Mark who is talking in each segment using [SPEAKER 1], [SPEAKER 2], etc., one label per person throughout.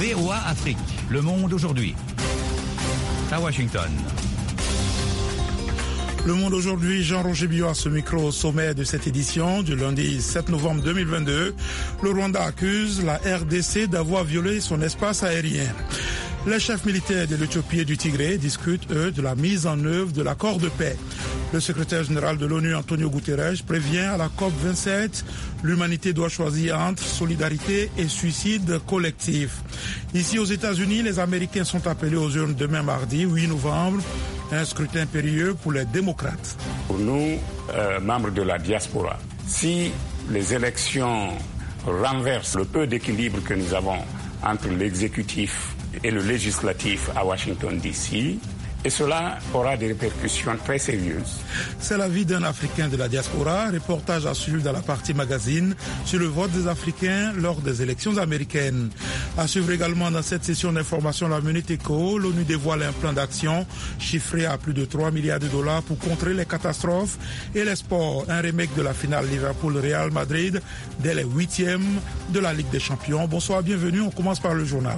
[SPEAKER 1] VOA Afrique, le monde aujourd'hui. À Washington.
[SPEAKER 2] Le monde aujourd'hui, Jean-Roger Biot à ce micro au sommet de cette édition du lundi 7 novembre 2022. Le Rwanda accuse la RDC d'avoir violé son espace aérien. Les chefs militaires de l'Éthiopie et du Tigré discutent, eux, de la mise en œuvre de l'accord de paix. Le secrétaire général de l'ONU, Antonio Guterres, prévient à la COP27, l'humanité doit choisir entre solidarité et suicide collectif. Ici aux États-Unis, les Américains sont appelés aux urnes demain mardi, 8 novembre, un scrutin périlleux pour les démocrates.
[SPEAKER 3] Pour nous, membres de la diaspora, si les élections renversent le peu d'équilibre que nous avons entre l'exécutif et le législatif à Washington DC, et cela aura des répercussions très sérieuses.
[SPEAKER 2] C'est l'avis d'un Africain de la diaspora, reportage à suivre dans la partie magazine sur le vote des Africains lors des élections américaines. À suivre également dans cette session d'information la Minute Éco, l'ONU dévoile un plan d'action chiffré à plus de 3 milliards de dollars pour contrer les catastrophes et les sports. Un remake de la finale Liverpool-Real Madrid dès les 8e de la Ligue des Champions. Bonsoir, bienvenue, on commence par le journal.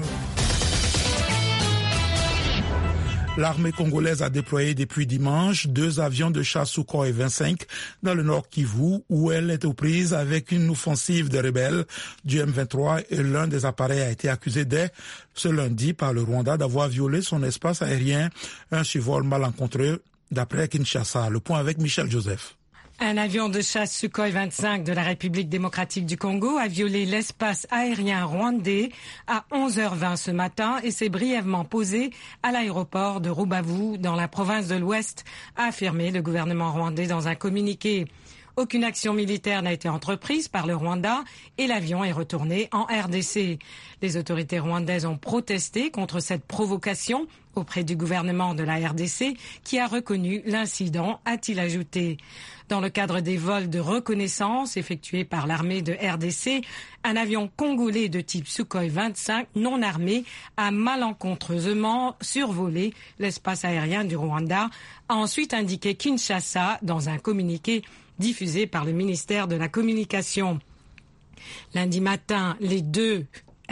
[SPEAKER 2] L'armée congolaise a déployé depuis dimanche 2 avions de chasse Sukhoi 25 dans le nord Kivu où elle est aux prises avec une offensive de rebelles du M23 et l'un des appareils a été accusé dès ce lundi par le Rwanda d'avoir violé son espace aérien, un survol malencontreux d'après Kinshasa. Le point avec Michel Joseph.
[SPEAKER 4] Un avion de chasse Sukhoi 25 de la République démocratique du Congo a violé l'espace aérien rwandais à 11h20 ce matin et s'est brièvement posé à l'aéroport de Rubavu dans la province de l'Ouest, a affirmé le gouvernement rwandais dans un communiqué. Aucune action militaire n'a été entreprise par le Rwanda et l'avion est retourné en RDC. Les autorités rwandaises ont protesté contre cette provocation auprès du gouvernement de la RDC qui a reconnu l'incident, a-t-il ajouté. Dans le cadre des vols de reconnaissance effectués par l'armée de RDC, un avion congolais de type Sukhoi 25 non armé a malencontreusement survolé l'espace aérien du Rwanda, a ensuite indiqué Kinshasa dans un communiqué diffusé par le ministère de la Communication. Lundi matin, les 2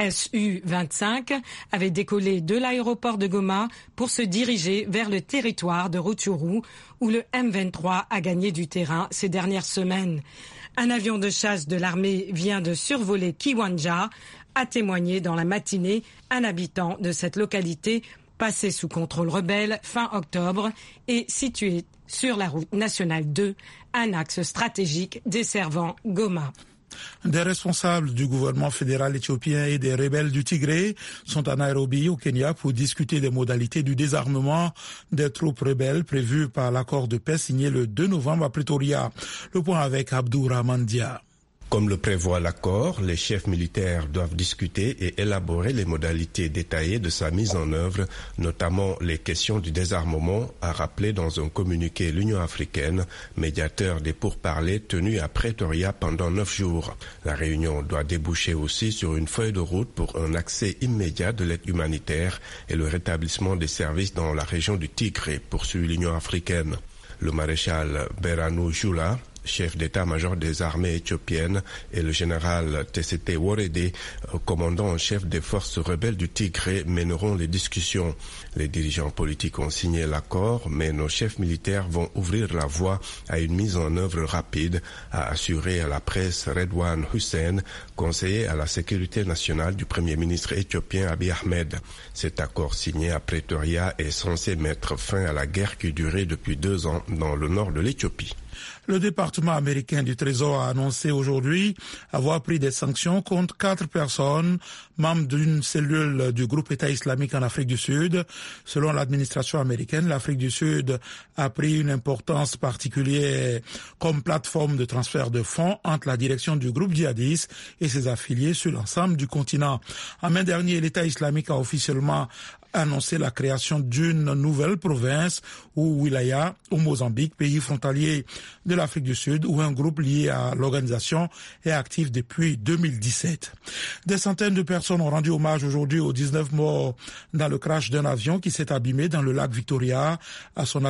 [SPEAKER 4] Su-25 avaient décollé de l'aéroport de Goma pour se diriger vers le territoire de Rutshuru où le M23 a gagné du terrain ces dernières semaines. Un avion de chasse de l'armée vient de survoler Kiwanja, a témoigné dans la matinée un habitant de cette localité passé sous contrôle rebelle fin octobre et situé sur la route nationale 2, un axe stratégique desservant Goma.
[SPEAKER 2] Des responsables du gouvernement fédéral éthiopien et des rebelles du Tigré sont à Nairobi, au Kenya, pour discuter des modalités du désarmement des troupes rebelles prévues par l'accord de paix signé le 2 novembre à Pretoria. Le point avec Abdourahmane Dia.
[SPEAKER 5] Comme le prévoit l'accord, les chefs militaires doivent discuter et élaborer les modalités détaillées de sa mise en œuvre, notamment les questions du désarmement, a rappelé dans un communiqué l'Union africaine, médiateur des pourparlers tenus à Pretoria pendant 9 jours. La réunion doit déboucher aussi sur une feuille de route pour un accès immédiat de l'aide humanitaire et le rétablissement des services dans la région du Tigré, poursuit l'Union africaine. Le maréchal Berhanu Jula, chef d'état-major des armées éthiopiennes, et le général Tesete Worede, commandant en chef des forces rebelles du Tigré, mèneront les discussions. Les dirigeants politiques ont signé l'accord, mais nos chefs militaires vont ouvrir la voie à une mise en œuvre rapide, a assuré à la presse Redouane Hussein, conseiller à la sécurité nationale du Premier ministre éthiopien Abiy Ahmed. Cet accord signé à Pretoria est censé mettre fin à la guerre qui durait depuis 2 ans dans le nord de l'Éthiopie.
[SPEAKER 2] Le département américain du Trésor a annoncé aujourd'hui avoir pris des sanctions contre 4 personnes, membres d'une cellule du groupe État islamique en Afrique du Sud. Selon l'administration américaine, l'Afrique du Sud a pris une importance particulière comme plateforme de transfert de fonds entre la direction du groupe djihadiste et ses affiliés sur l'ensemble du continent. En mai dernier, l'État islamique a officiellement annoncé la création d'une nouvelle province ou wilaya au Mozambique, pays frontalier de l'Afrique du Sud où un groupe lié à l'organisation est actif depuis 2017. Des centaines de personnes ont rendu hommage aujourd'hui aux 19 morts dans le crash d'un avion qui s'est abîmé dans le lac Victoria à son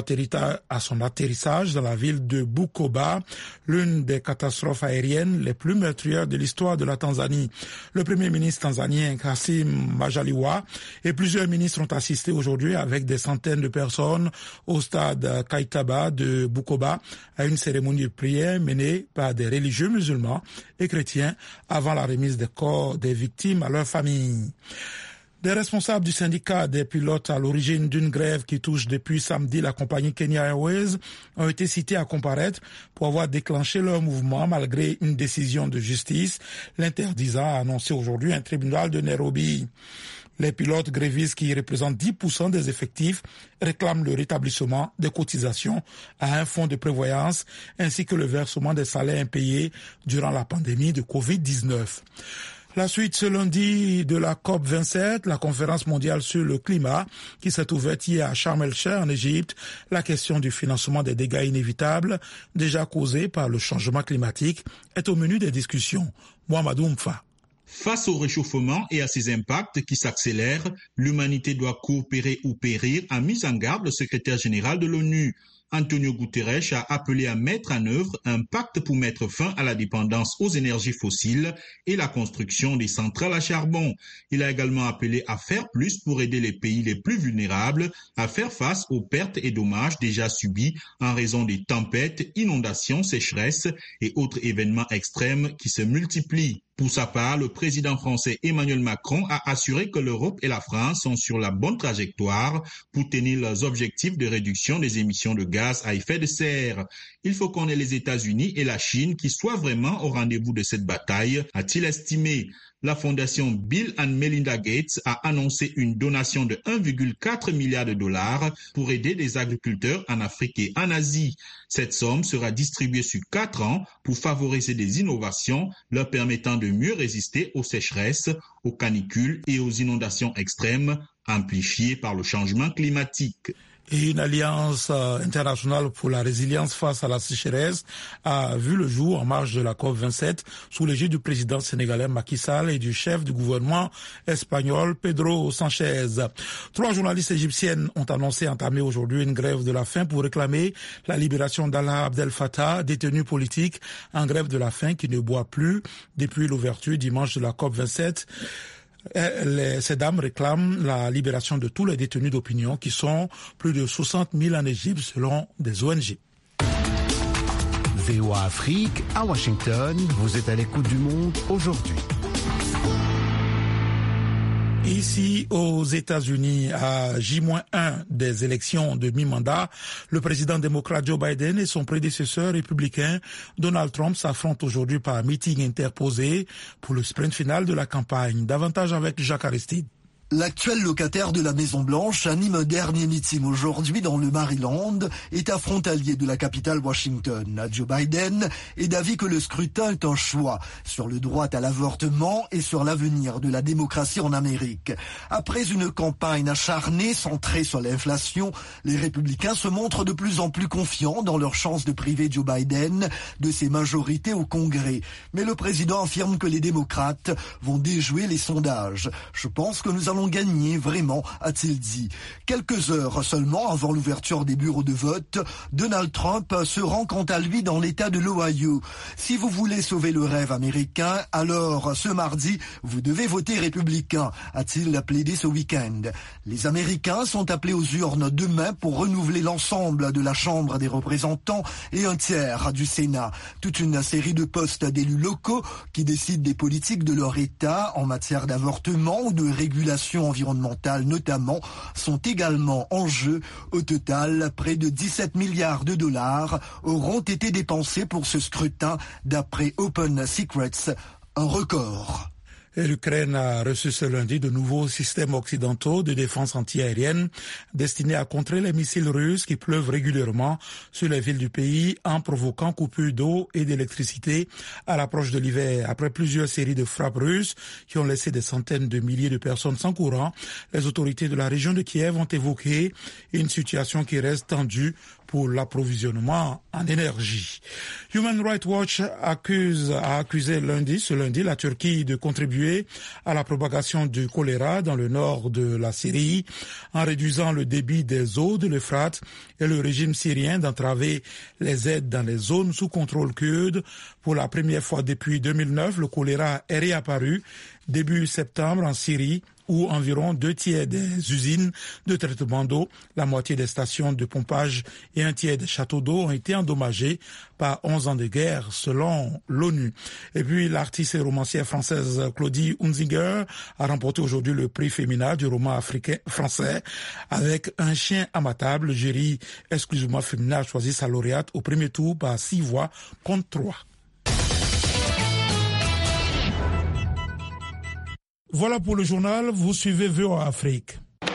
[SPEAKER 2] atterrissage dans la ville de Bukoba, l'une des catastrophes aériennes les plus meurtrières de l'histoire de la Tanzanie. Le premier ministre tanzanien Kassim Majaliwa et plusieurs ministres ont assisté aujourd'hui avec des centaines de personnes au stade Kaitaba de Bukoba à une cérémonie de prière menée par des religieux musulmans et chrétiens avant la remise des corps des victimes à leurs familles. Des responsables du syndicat des pilotes à l'origine d'une grève qui touche depuis samedi la compagnie Kenya Airways ont été cités à comparaître pour avoir déclenché leur mouvement malgré une décision de justice l'interdisant, a annoncé aujourd'hui un tribunal de Nairobi. Les pilotes grévistes qui représentent 10% des effectifs réclament le rétablissement des cotisations à un fonds de prévoyance ainsi que le versement des salaires impayés durant la pandémie de Covid-19. La suite ce lundi de la COP27, la conférence mondiale sur le climat qui s'est ouverte hier à Sharm el-Sheikh en Égypte, la question du financement des dégâts inévitables déjà causés par le changement climatique est au menu des discussions. Mohamedou Mfa.
[SPEAKER 6] Face au réchauffement et à ses impacts qui s'accélèrent, l'humanité doit coopérer ou périr, a mis en garde le secrétaire général de l'ONU. Antonio Guterres a appelé à mettre en œuvre un pacte pour mettre fin à la dépendance aux énergies fossiles et la construction des centrales à charbon. Il a également appelé à faire plus pour aider les pays les plus vulnérables à faire face aux pertes et dommages déjà subis en raison des tempêtes, inondations, sécheresses et autres événements extrêmes qui se multiplient. Pour sa part, le président français Emmanuel Macron a assuré que l'Europe et la France sont sur la bonne trajectoire pour tenir leurs objectifs de réduction des émissions de gaz à effet de serre. Il faut qu'on ait les États-Unis et la Chine qui soient vraiment au rendez-vous de cette bataille, a-t-il estimé. La fondation Bill and Melinda Gates a annoncé une donation de 1,4 milliard de dollars pour aider les agriculteurs en Afrique et en Asie. Cette somme sera distribuée sur 4 ans pour favoriser des innovations leur permettant de mieux résister aux sécheresses, aux canicules et aux inondations extrêmes amplifiées par le changement climatique.
[SPEAKER 2] Et une alliance internationale pour la résilience face à la sécheresse a vu le jour en marge de la COP27 sous l'égide du président sénégalais Macky Sall et du chef du gouvernement espagnol Pedro Sánchez. 3 journalistes égyptiennes ont annoncé entamer aujourd'hui une grève de la faim pour réclamer la libération d'Allah Abdel Fattah, détenu politique en grève de la faim qui ne boit plus depuis l'ouverture dimanche de la COP27. Ces dames réclament la libération de tous les détenus d'opinion qui sont plus de 60 000 en Égypte selon des ONG.
[SPEAKER 7] VOA Afrique à Washington, vous êtes à l'écoute du monde aujourd'hui.
[SPEAKER 2] Ici, aux États-Unis, à J-1 des élections de mi-mandat, le président démocrate Joe Biden et son prédécesseur républicain Donald Trump s'affrontent aujourd'hui par meeting interposé pour le sprint final de la campagne. Davantage avec Jacques Aristide.
[SPEAKER 8] L'actuel locataire de la Maison-Blanche anime un dernier meeting aujourd'hui dans le Maryland, état frontalier de la capitale Washington. Joe Biden est d'avis que le scrutin est un choix sur le droit à l'avortement et sur l'avenir de la démocratie en Amérique. Après une campagne acharnée centrée sur l'inflation, les républicains se montrent de plus en plus confiants dans leur chance de priver Joe Biden de ses majorités au Congrès. Mais le président affirme que les démocrates vont déjouer les sondages. Je pense que nous allons gagner, vraiment, a-t-il dit. Quelques heures seulement avant l'ouverture des bureaux de vote, Donald Trump se rend quant à lui dans l'État de l'Ohio. Si vous voulez sauver le rêve américain, alors ce mardi, vous devez voter républicain, a-t-il plaidé ce week-end. Les Américains sont appelés aux urnes demain pour renouveler l'ensemble de la Chambre des représentants et un tiers du Sénat. Toute une série de postes d'élus locaux qui décident des politiques de leur État en matière d'avortement ou de régulation environnementales notamment, sont également en jeu. Au total, près de 17 milliards de dollars auront été dépensés pour ce scrutin, d'après Open Secrets, un record.
[SPEAKER 2] Et l'Ukraine a reçu ce lundi de nouveaux systèmes occidentaux de défense antiaérienne destinés à contrer les missiles russes qui pleuvent régulièrement sur les villes du pays en provoquant coupures d'eau et d'électricité à l'approche de l'hiver. Après plusieurs séries de frappes russes qui ont laissé des centaines de milliers de personnes sans courant, les autorités de la région de Kiev ont évoqué une situation qui reste tendue pour l'approvisionnement en énergie. Human Rights Watch a accusé ce lundi la Turquie de contribuer à la propagation du choléra dans le nord de la Syrie en réduisant le débit des eaux de l'Euphrate et le régime syrien d'entraver les aides dans les zones sous contrôle kurde. Pour la première fois depuis 2009, le choléra est réapparu début septembre en Syrie, où environ 2/3 des usines de traitement d'eau, la moitié des stations de pompage et 1/3 des châteaux d'eau ont été endommagés par 11 ans de guerre, selon l'ONU. Et puis, l'artiste et romancière française Claudie Hunzinger a remporté aujourd'hui le prix féminin du roman français avec Un chien à ma table. Le jury exclusivement féminin a choisi sa lauréate au premier tour par 6 voix contre 3. Voilà pour le journal, vous suivez VOA Afrique.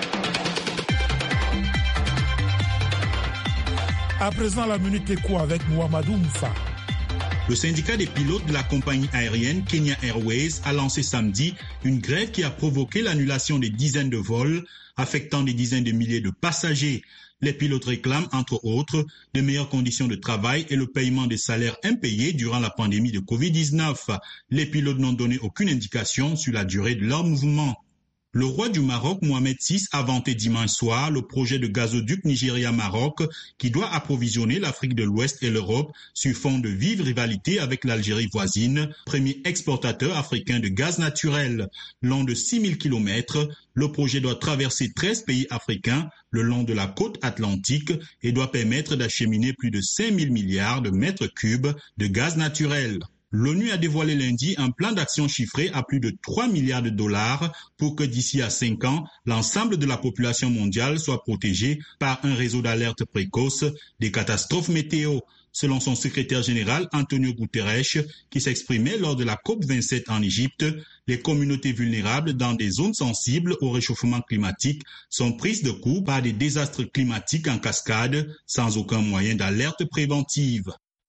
[SPEAKER 2] À présent, la Minute Éco avec Mouamadou Moufa.
[SPEAKER 6] Le syndicat des pilotes de la compagnie aérienne Kenya Airways a lancé samedi une grève qui a provoqué l'annulation des dizaines de vols, affectant des dizaines de milliers de passagers. Les pilotes réclament, entre autres, de meilleures conditions de travail et le paiement des salaires impayés durant la pandémie de Covid-19. Les pilotes n'ont donné aucune indication sur la durée de leur mouvement. Le roi du Maroc, Mohamed VI, a vanté dimanche soir le projet de gazoduc Nigeria-Maroc qui doit approvisionner l'Afrique de l'Ouest et l'Europe sur fond de vive rivalité avec l'Algérie voisine, premier exportateur africain de gaz naturel. Long de 6000 km, le projet doit traverser 13 pays africains le long de la côte atlantique et doit permettre d'acheminer plus de 5000 milliards de mètres cubes de gaz naturel. L'ONU a dévoilé lundi un plan d'action chiffré à plus de 3 milliards de dollars pour que d'ici à 5 ans, l'ensemble de la population mondiale soit protégée par un réseau d'alerte précoce des catastrophes météo. Selon son secrétaire général Antonio Guterres, qui s'exprimait lors de la COP27 en Égypte, les communautés vulnérables dans des zones sensibles au réchauffement climatique sont prises de court par des désastres climatiques en cascade sans aucun moyen d'alerte préventive.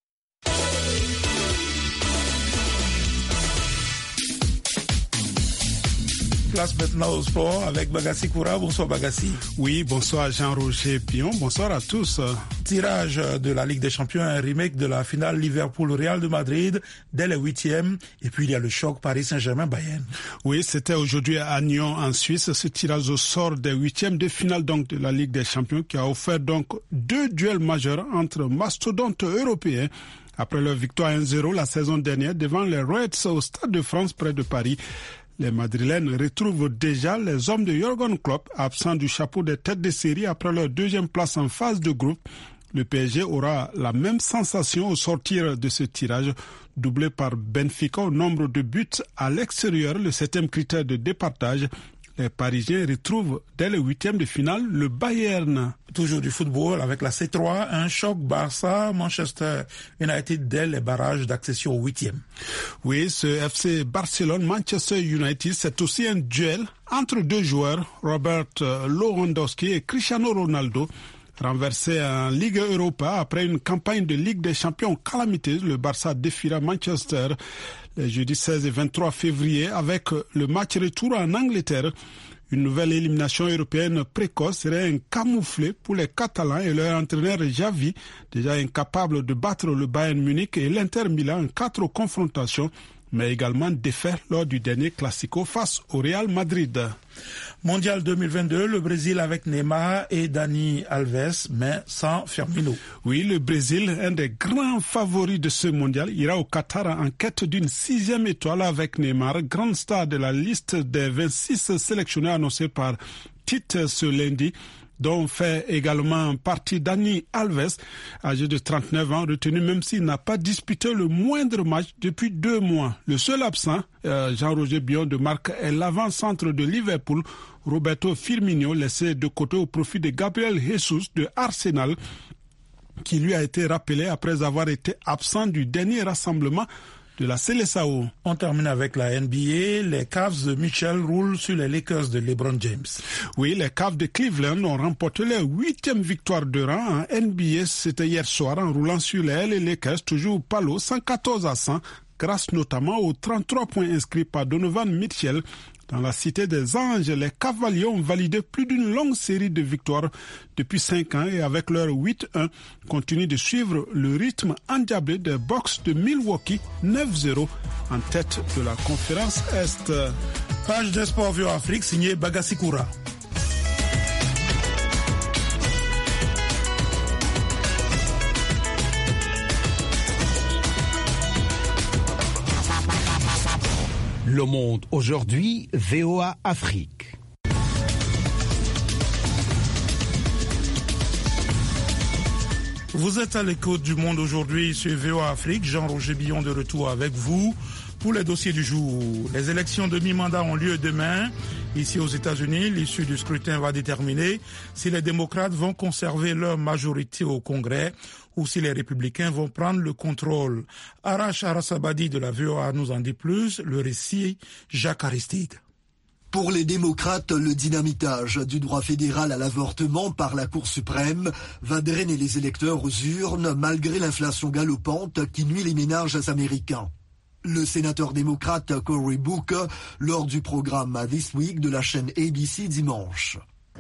[SPEAKER 2] Place maintenant au sport avec Bagassi Koura. Bonsoir Bagassi.
[SPEAKER 9] Oui, bonsoir Jean-Roger Pion. Bonsoir à tous.
[SPEAKER 2] Tirage de la Ligue des Champions, un remake de la finale Liverpool-Real de Madrid dès les 8e. Et puis il y a le choc Paris Saint-Germain-Bayern.
[SPEAKER 9] Oui, c'était aujourd'hui à Nyon en Suisse, ce tirage au sort des 8e de finale donc de la Ligue des Champions qui a offert donc 2 duels majeurs entre mastodontes européens. Après leur victoire 1-0 la saison dernière devant les Reds au Stade de France près de Paris. Les Madrilènes retrouvent déjà les hommes de Jürgen Klopp, absents du chapeau des têtes de série après leur 2e place en phase de groupe. Le PSG aura la même sensation au sortir de ce tirage, doublé par Benfica au nombre de buts à l'extérieur, le 7e critère de départage. Les Parisiens retrouvent dès le 8e de finale le Bayern.
[SPEAKER 2] Toujours du football avec la C3, un choc Barça-Manchester United dès les barrages d'accession au 8e.
[SPEAKER 9] Oui, ce FC Barcelone-Manchester United, c'est aussi un duel entre 2 joueurs, Robert Lewandowski et Cristiano Ronaldo. Renversé en Ligue Europa après une campagne de Ligue des Champions calamiteuse, le Barça défiera Manchester les jeudis 16 et 23 février avec le match retour en Angleterre. Une nouvelle élimination européenne précoce serait un camouflet pour les Catalans et leur entraîneur Xavi, déjà incapable de battre le Bayern Munich et l'Inter Milan en 4 confrontations, mais également défait lors du dernier Classico face au Real Madrid.
[SPEAKER 2] Mondial 2022, le Brésil avec Neymar et Dani Alves, mais sans Firmino.
[SPEAKER 9] Oui, le Brésil, un des grands favoris de ce mondial, ira au Qatar en quête d'une 6e étoile avec Neymar, grande star de la liste des 26 sélectionnés annoncés par Tite ce lundi, dont fait également partie Dani Alves, âgé de 39 ans, retenu même s'il n'a pas disputé le moindre match depuis 2 mois. Le seul absent, Jean-Roger Bion de marque, est l'avant-centre de Liverpool, Roberto Firmino, laissé de côté au profit de Gabriel Jesus de Arsenal, qui lui a été rappelé après avoir été absent du dernier rassemblement de la Seleção.
[SPEAKER 2] On termine avec la NBA. Les Cavs de Mitchell roulent sur les Lakers de LeBron James.
[SPEAKER 9] Oui, les Cavs de Cleveland ont remporté leur 8e victoire de rang en NBA. C'était hier soir en roulant sur les Lakers, toujours au palo, 114-100, grâce notamment aux 33 points inscrits par Donovan Mitchell. Dans la cité des Anges, les Cavaliers ont validé plus d'une longue série de victoires depuis 5 ans et avec leur 8-1 continuent de suivre le rythme endiablé des Bucks de Milwaukee, 9-0 en tête de la conférence Est.
[SPEAKER 2] Page des sports Vio Afrique signée Bagasikoura.
[SPEAKER 7] Le Monde aujourd'hui, VOA Afrique.
[SPEAKER 2] Vous êtes à l'écoute du Monde aujourd'hui sur VOA Afrique. Jean-Roger Billon de retour avec vous pour les dossiers du jour. Les élections de mi-mandat ont lieu demain. Ici aux États-Unis, l'issue du scrutin va déterminer si les démocrates vont conserver leur majorité au Congrès ou si les républicains vont prendre le contrôle. Arash Arasabadi de la VOA nous en dit plus. Le récit, Jacques Aristide.
[SPEAKER 8] Pour les démocrates, le dynamitage du droit fédéral à l'avortement par la Cour suprême va drainer les électeurs aux urnes malgré l'inflation galopante qui nuit les ménages américains. Le sénateur démocrate Cory Booker lors du programme This Week de la chaîne ABC dimanche.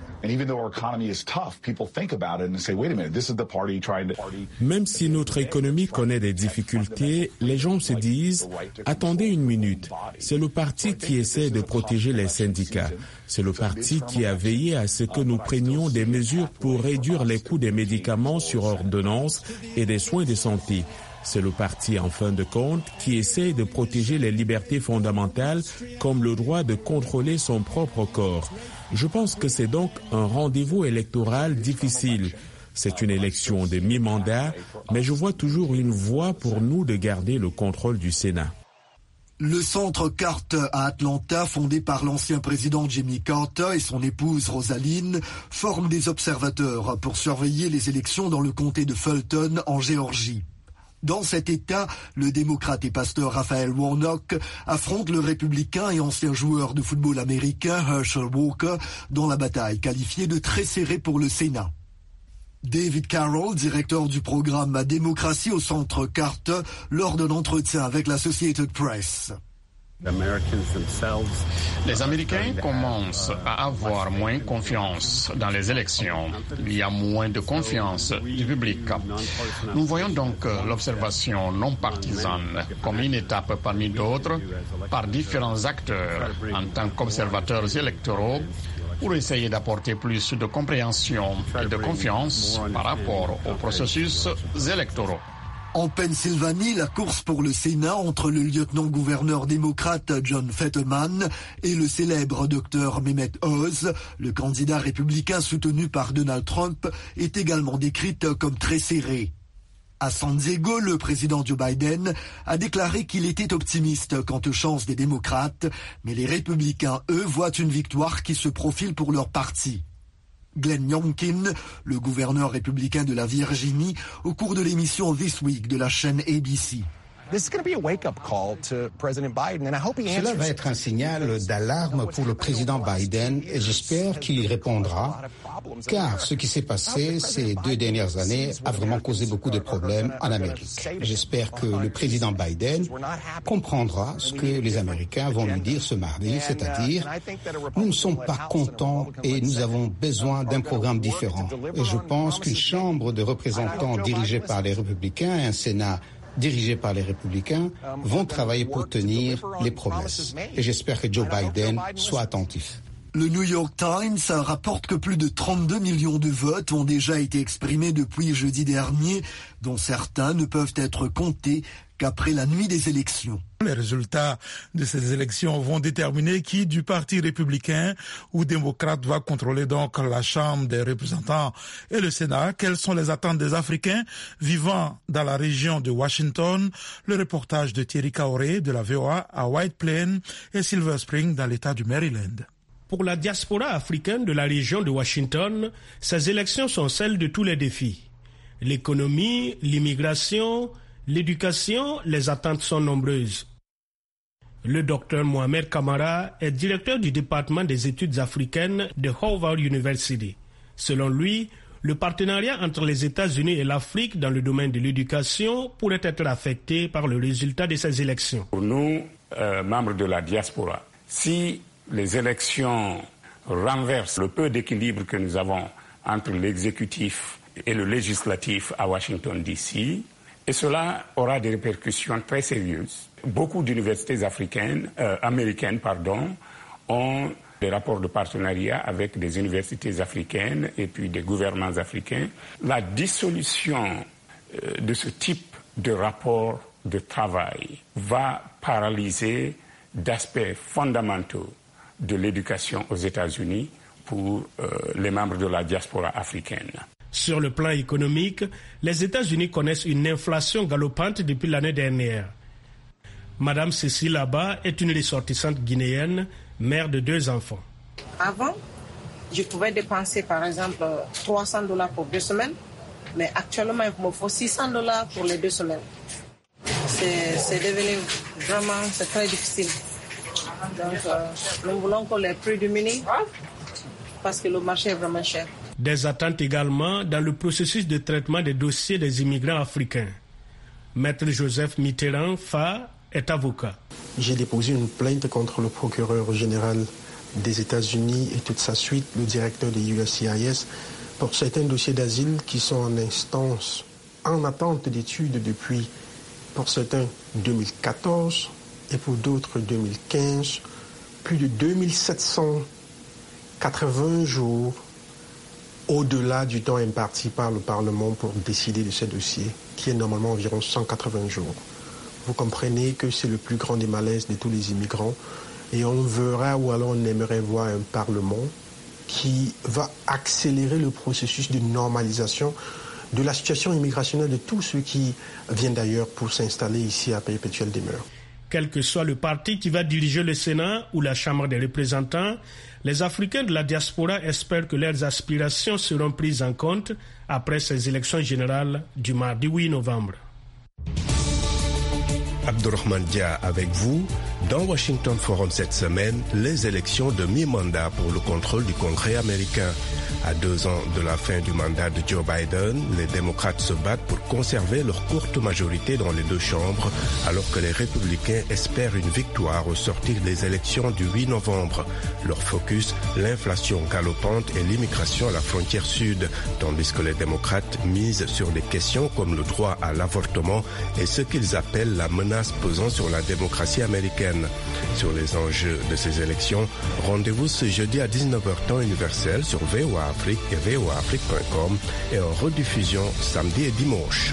[SPEAKER 10] Même si notre économie connaît des difficultés, les gens se disent « Attendez une minute, c'est le parti qui essaie de protéger les syndicats. C'est le parti qui a veillé à ce que nous prenions des mesures pour réduire les coûts des médicaments sur ordonnance et des soins de santé. C'est le parti, en fin de compte, qui essaie de protéger les libertés fondamentales comme le droit de contrôler son propre corps. Je pense que c'est donc un rendez-vous électoral difficile. C'est une élection de mi-mandat, mais je vois toujours une voie pour nous de garder le contrôle du Sénat.
[SPEAKER 8] Le centre Carter à Atlanta, fondé par l'ancien président Jimmy Carter et son épouse Rosalynn, forme des observateurs pour surveiller les élections dans le comté de Fulton en Géorgie. Dans cet État, le démocrate et pasteur Raphaël Warnock affronte le républicain et ancien joueur de football américain Herschel Walker dans la bataille qualifiée de très serrée pour le Sénat. David Carroll, directeur du programme Démocratie au centre Carter, lors d'un entretien avec l'Associated Press.
[SPEAKER 11] Les Américains commencent à avoir moins confiance dans les élections. Il y a moins de confiance du public. Nous voyons donc l'observation non partisane comme une étape parmi d'autres par différents acteurs en tant qu'observateurs électoraux pour essayer d'apporter plus de compréhension et de confiance par rapport aux processus électoraux.
[SPEAKER 8] En Pennsylvanie, la course pour le Sénat entre le lieutenant-gouverneur démocrate John Fetterman et le célèbre docteur Mehmet Oz, le candidat républicain soutenu par Donald Trump, est également décrite comme très serrée. À San Diego, le président Joe Biden a déclaré qu'il était optimiste quant aux chances des démocrates, mais les républicains, eux, voient une victoire qui se profile pour leur parti. Glenn Youngkin, le gouverneur républicain de la Virginie, au cours de l'émission This Week de la chaîne ABC.
[SPEAKER 12] Cela va être un signal d'alarme pour le président Biden et j'espère qu'il y répondra, car ce qui s'est passé ces 2 dernières années a vraiment causé beaucoup de problèmes en Amérique. J'espère que le président Biden comprendra ce que les Américains vont lui dire ce mardi, c'est-à-dire nous ne sommes pas contents et nous avons besoin d'un programme différent. Et je pense qu'une Chambre de représentants dirigée par les républicains et un Sénat dirigés par les républicains, vont travailler pour tenir les promesses. Et j'espère que Joe Biden soit attentif.
[SPEAKER 8] Le New York Times rapporte que plus de 32 millions de votes ont déjà été exprimés depuis jeudi dernier, dont certains ne peuvent être comptés qu'après la nuit des élections.
[SPEAKER 2] Les résultats de ces élections vont déterminer qui du Parti républicain ou démocrate va contrôler donc la Chambre des représentants et le Sénat. Quelles sont les attentes des Africains vivant dans la région de Washington? Le reportage de Thierry Kaoré de la VOA à White Plains et Silver Spring dans l'État du Maryland.
[SPEAKER 13] Pour la diaspora africaine de la région de Washington, ces élections sont celles de tous les défis. L'économie, l'immigration, l'éducation, les attentes sont nombreuses. Le docteur Mohamed Kamara est directeur du département des études africaines de Howard University. Selon lui, le partenariat entre les États-Unis et l'Afrique dans le domaine de l'éducation pourrait être affecté par le résultat de ces élections.
[SPEAKER 3] Pour nous, membres de la diaspora, si les élections renversent le peu d'équilibre que nous avons entre l'exécutif et le législatif à Washington, D.C., et cela aura des répercussions très sérieuses. Beaucoup d'universités américaines ont des rapports de partenariat avec des universités africaines et puis des gouvernements africains. La dissolution de ce type de rapport de travail va paralyser d'aspects fondamentaux de l'éducation aux États-Unis pour les membres de la diaspora africaine.
[SPEAKER 13] Sur le plan économique, les États-Unis connaissent une inflation galopante depuis l'année dernière. Madame Cécile Abba est une ressortissante guinéenne, mère de 2 enfants.
[SPEAKER 14] Avant, je pouvais dépenser par exemple $300 pour 2 semaines, mais actuellement il me faut $600 pour les 2 semaines. C'est devenu vraiment très difficile. Donc nous voulons que les prix diminuent parce que le marché est vraiment cher.
[SPEAKER 13] Des attentes également dans le processus de traitement des dossiers des immigrants africains. Maître Joseph Mitterrand, FA, est avocat.
[SPEAKER 15] J'ai déposé une plainte contre le procureur général des États-Unis et toute sa suite, le directeur de USCIS, pour certains dossiers d'asile qui sont en instance, en attente d'études depuis, pour certains, 2014 et pour d'autres 2015, plus de 2780 jours au-delà du temps imparti par le Parlement pour décider de ces dossiers, qui est normalement environ 180 jours. Vous comprenez que c'est le plus grand des malaises de tous les immigrants et on verra ou alors on aimerait voir un Parlement qui va accélérer le processus de normalisation de la situation immigrationnelle de tous ceux qui viennent d'ailleurs pour s'installer ici à perpétuelle demeure.
[SPEAKER 13] Quel que soit le parti qui va diriger le Sénat ou la Chambre des représentants, les Africains de la diaspora espèrent que leurs aspirations seront prises en compte après ces élections générales du mardi 8 novembre.
[SPEAKER 5] Abdourahmane Dia avec vous. Dans Washington Forum cette semaine, les élections de mi-mandat pour le contrôle du Congrès américain. À 2 ans de la fin du mandat de Joe Biden, les démocrates se battent pour conserver leur courte majorité dans les 2 chambres, alors que les républicains espèrent une victoire au sortir des élections du 8 novembre. Leur focus, l'inflation galopante et l'immigration à la frontière sud, tandis que les démocrates misent sur des questions comme le droit à l'avortement et ce qu'ils appellent la menace pesant sur la démocratie américaine. Sur les enjeux de ces élections, rendez-vous ce jeudi à 19h temps universel sur VOA Afrique et voaafrique.com et en rediffusion samedi et dimanche.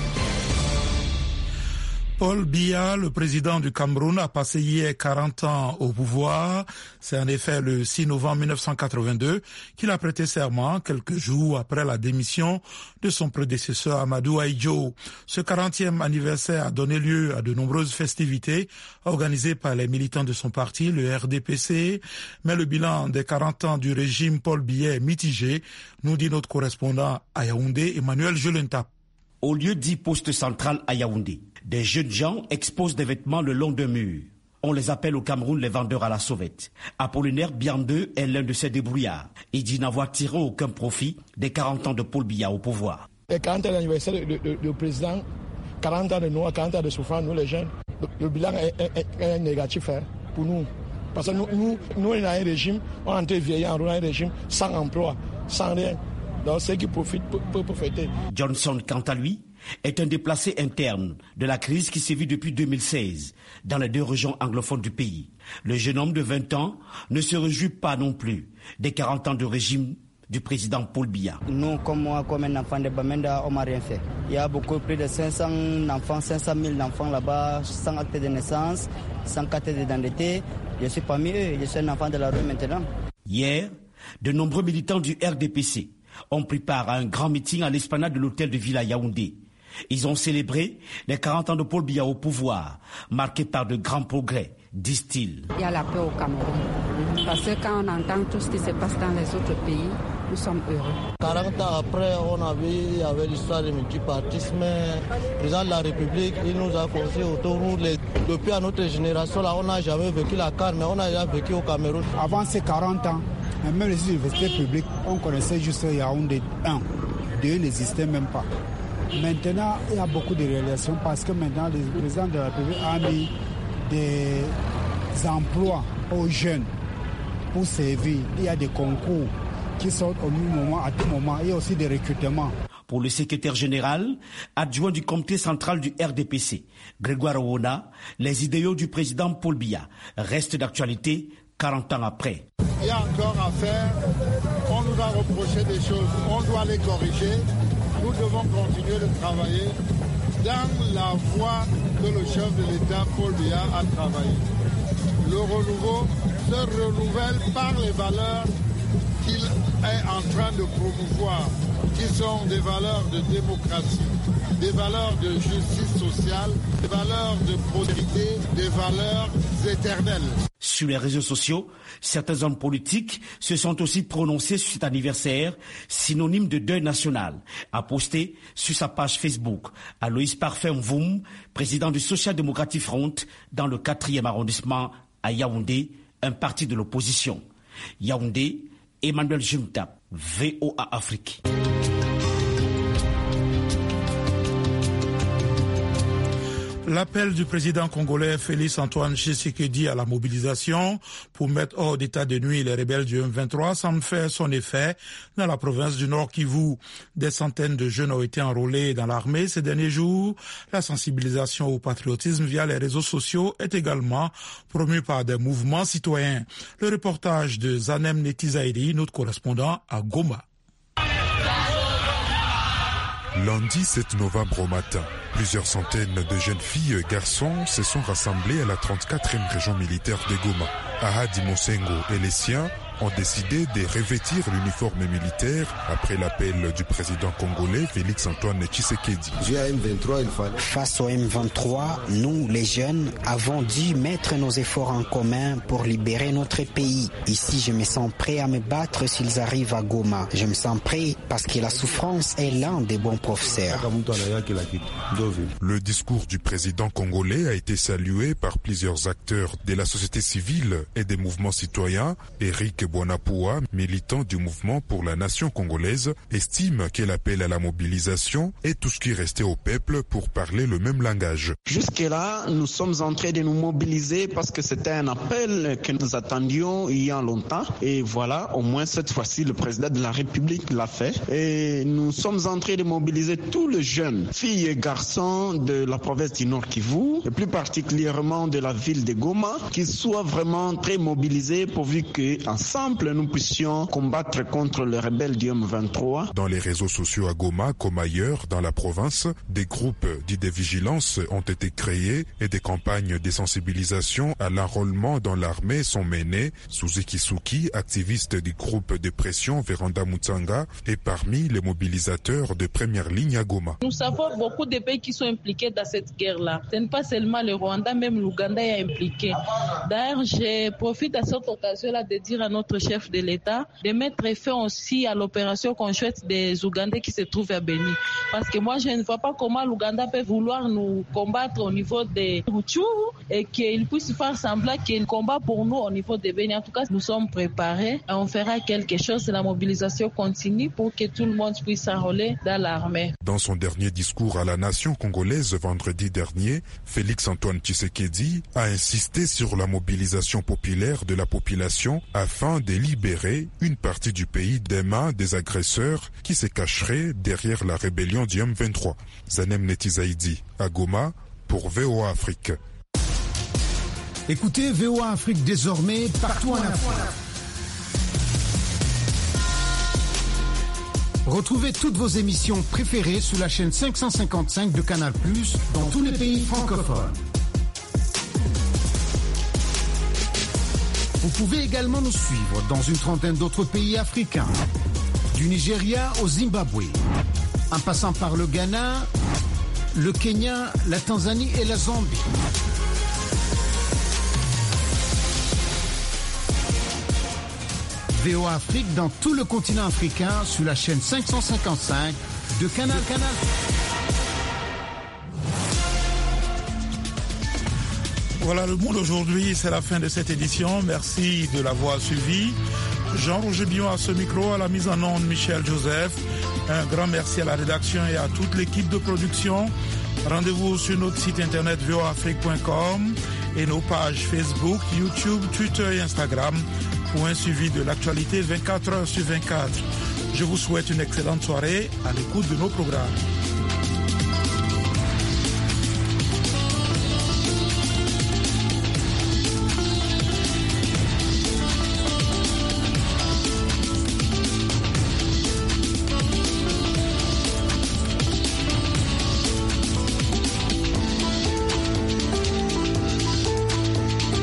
[SPEAKER 2] Paul Biya, le président du Cameroun, a passé hier 40 ans au pouvoir. C'est en effet le 6 novembre 1982 qu'il a prêté serment, quelques jours après la démission de son prédécesseur Amadou Ahidjo. Ce 40e anniversaire a donné lieu à de nombreuses festivités organisées par les militants de son parti, le RDPC. Mais le bilan des 40 ans du régime Paul Biya est mitigé, nous dit notre correspondant à Yaoundé, Emmanuel Jolentap.
[SPEAKER 16] Au lieu dit poste central à Yaoundé, des jeunes gens exposent des vêtements le long d'un mur. On les appelle au Cameroun les vendeurs à la sauvette. Apollinaire Biandeux est l'un de ces débrouillards. Il dit n'avoir tiré aucun profit des 40 ans de Paul Biya au pouvoir.
[SPEAKER 17] Les 40 ans d'anniversaire du président, 40 ans de nous, 40 ans de souffrance, nous les jeunes, le bilan est négatif pour nous. Parce que nous on a un régime, on est en train de vieillir, on a un régime sans emploi, sans rien. Donc ceux qui profitent peuvent profiter.
[SPEAKER 16] Johnson, quant à lui, est un déplacé interne de la crise qui sévit depuis 2016 dans les 2 régions anglophones du pays. Le jeune homme de 20 ans ne se réjouit pas non plus des 40 ans de régime du président Paul Biya.
[SPEAKER 18] Nous, comme moi, comme un enfant de Bamenda, on m'a rien fait. Il y a plus de 500 000 enfants là-bas, sans acte de naissance, sans carte d'identité. Je suis parmi eux, je suis un enfant de la rue maintenant.
[SPEAKER 16] Hier, de nombreux militants du RDPC ont pris part à un grand meeting à l'esplanade de l'hôtel de ville à Yaoundé. Ils ont célébré les 40 ans de Paul Biya au pouvoir, marqués par de grands progrès, disent-ils.
[SPEAKER 19] Il y a la paix au Cameroun, parce que quand on entend tout ce qui se passe dans les autres pays, nous sommes heureux.
[SPEAKER 20] 40 ans après, on avait l'histoire du multipartisme. Le président de la République, il nous a forcé autour. Depuis à notre génération, là, on n'a jamais vécu la CAN, mais on a déjà vécu au Cameroun.
[SPEAKER 21] Avant ces 40 ans, même les universités publiques, on connaissait juste Yaoundé 1. 2 n'existait même pas. Maintenant, il y a beaucoup de réalisations parce que maintenant, le président de la République a mis des emplois aux jeunes. pour servir. Il y a des concours qui sortent au même moment, à tout moment. Il y a aussi des recrutements.
[SPEAKER 16] Pour le secrétaire général, adjoint du comité central du RDPC, Grégoire Owona, les idéaux du président Paul Biya restent d'actualité 40 ans après.
[SPEAKER 1] Il y a encore à faire. On nous a reproché des choses. On doit les corriger. Nous devons continuer de travailler dans la voie que le chef de l'État, Paul Biya, a travaillé. Le renouveau se renouvelle par les valeurs qu'il est en train de promouvoir, qui sont des valeurs de démocratie, des valeurs de justice sociale, des valeurs de prospérité, des valeurs éternelles.
[SPEAKER 16] Sur les réseaux sociaux, certains hommes politiques se sont aussi prononcés sur cet anniversaire, synonyme de deuil national, a posté sur sa page Facebook Aloïs Parfait Mvoum, président du Social Democratic Front dans le 4e arrondissement à Yaoundé, un parti de l'opposition. Yaoundé, Emmanuel Jumtap, VOA Afrique.
[SPEAKER 2] L'appel du président congolais Félix Antoine Tshisekedi à la mobilisation pour mettre hors d'état de nuit les rebelles du M23 semble faire son effet dans la province du Nord Kivu. Des centaines de jeunes ont été enrôlés dans l'armée ces derniers jours. La sensibilisation au patriotisme via les réseaux sociaux est également promue par des mouvements citoyens. Le reportage de Zanem Netizaïdi, notre correspondant à Goma.
[SPEAKER 22] Lundi 7 novembre au matin, plusieurs centaines de jeunes filles et garçons se sont rassemblés à la 34e région militaire de Goma. Ahadi Mosengo et les siens ont décidé de revêtir l'uniforme militaire après l'appel du président congolais Félix Antoine Tshisekedi.
[SPEAKER 23] Face au M23, nous, les jeunes, avons dû mettre nos efforts en commun pour libérer notre pays. Ici, je me sens prêt à me battre s'ils arrivent à Goma. Je me sens prêt parce que la souffrance est l'un des bons professeurs.
[SPEAKER 22] Le discours du président congolais a été salué par plusieurs acteurs de la société civile et des mouvements citoyens. Eric Bonapoua, militant du mouvement pour la nation congolaise, estime que l'appel à la mobilisation est tout ce qui restait au peuple pour parler le même langage.
[SPEAKER 24] Jusque-là, nous sommes en train de nous mobiliser parce que c'était un appel que nous attendions il y a longtemps. Et voilà, au moins cette fois-ci, le président de la République l'a fait. Et nous sommes en train de mobiliser tous les jeunes, filles et garçons de la province du Nord Kivu, et plus particulièrement de la ville de Goma, qui soient vraiment très mobilisés pourvu qu'ensemble, nous puissions combattre contre les rebelles du M23.
[SPEAKER 22] Dans les réseaux sociaux à Goma, comme ailleurs dans la province, des groupes d'idées-vigilance ont été créés et des campagnes de sensibilisation à l'enrôlement dans l'armée sont menées. Suzuki Suki, activiste du groupe de pression Véranda Mutsanga, est parmi les mobilisateurs de première ligne à Goma.
[SPEAKER 25] Nous savons beaucoup de pays qui sont impliqués dans cette guerre-là. Ce n'est pas seulement le Rwanda, même l'Ouganda est impliqué. D'ailleurs, je profite à cette occasion-là de dire à notre chef de l'État de mettre fin aussi à l'opération conjointe des Ougandais qui se trouvent à Béni. Parce que moi, je ne vois pas comment l'Ouganda peut vouloir nous combattre au niveau des Hutus et qu'il puisse faire semblant qu'il combat pour nous au niveau de Béni. En tout cas, nous sommes préparés et on fera quelque chose. La mobilisation continue pour que tout le monde puisse s'enrôler dans l'armée.
[SPEAKER 22] Dans son dernier discours à la nation congolaise vendredi dernier, Félix Antoine Tshisekedi a insisté sur la mobilisation populaire de la population afin de libérer une partie du pays des mains des agresseurs qui se cacheraient derrière la rébellion du M23. Zanem Netizaïdi, à Goma, pour VOA Afrique.
[SPEAKER 7] Écoutez VOA Afrique désormais partout en Afrique. Retrouvez toutes vos émissions préférées sur la chaîne 555 de Canal+, dans tous les pays francophones. Vous pouvez également nous suivre dans une trentaine d'autres pays africains, du Nigeria au Zimbabwe, en passant par le Ghana, le Kenya, la Tanzanie et la Zambie. VOA Afrique dans tout le continent africain sur la chaîne 555 de Canal.
[SPEAKER 2] Voilà le monde aujourd'hui, c'est la fin de cette édition. Merci de l'avoir suivi. Jean-Roger Billon à ce micro, à la mise en onde Michel Joseph. Un grand merci à la rédaction et à toute l'équipe de production. Rendez-vous sur notre site internet voaafrique.com et nos pages Facebook, YouTube, Twitter et Instagram. pour un suivi de l'actualité 24 heures sur 24. Je vous souhaite une excellente soirée à l'écoute de nos programmes.